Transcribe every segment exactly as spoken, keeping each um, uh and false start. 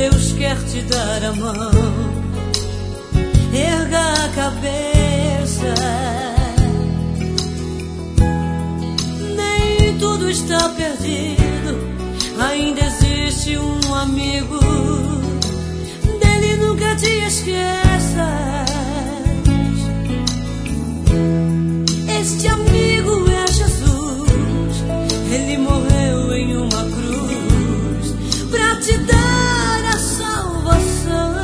Deus quer te dar a mão. Erga a cabeça, nem tudo está perdido. Ainda existe um amigo, dele nunca te esqueças. Este amigo é Jesus, ele morreu em uma cruz pra te dar a salvação.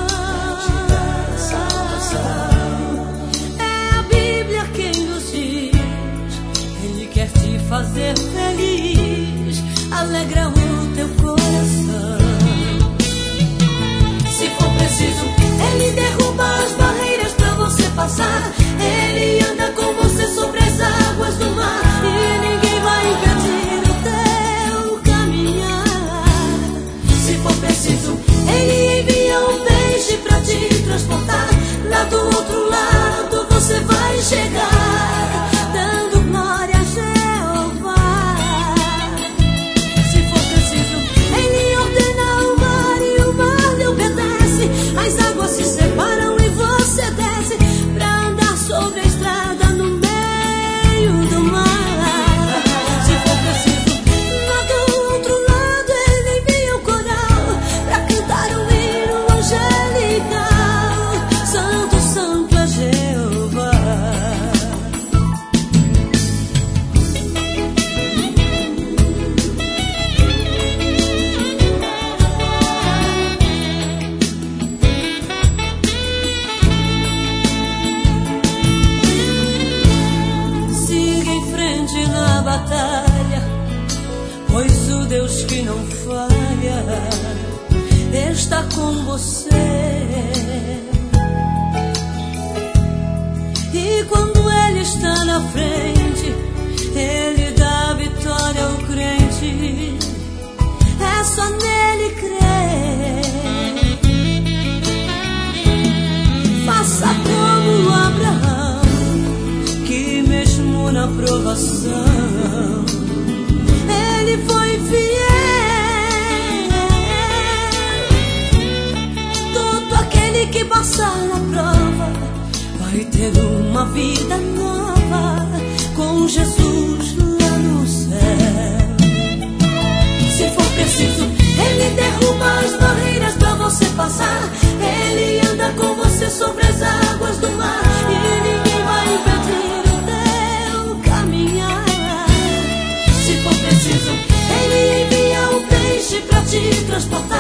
É a Bíblia quem nos diz, ele quer te fazer feliz, alegra o teu coração. Se for preciso, ele derruba as barreiras pra você passar. Ele anda com você sobre as águas do mar, e ninguém vai impedir o teu caminhar. Se for preciso, ele envia um peixe pra te transportar. Lá do outro lado você vai chegar, dando glória a Jeová. Se for preciso, ele ordena o mar e o mar lhe obedece. As águas se separam e você desce pra andar sobre a estrada no meio do mar. Se for preciso, lá do outro lado ele envia o coral pra cantar um hino angelical. Santo, santo é Jeová. Siga em frente na batalha, pois o Deus que não falha está com você. E quando ele está na frente, ele dá vitória ao crente. É só nele crer. Faça como Abraão, que mesmo na provação ele foi fiel. Todo aquele que passar na prova vai ter uma vida nova com Jesus lá no céu. Se for preciso, ele derruba as barreiras pra você passar. Ele anda com você sobre as águas do mar, e ninguém vai impedir o teu caminhar. Se for preciso, ele envia um peixe pra te transportar.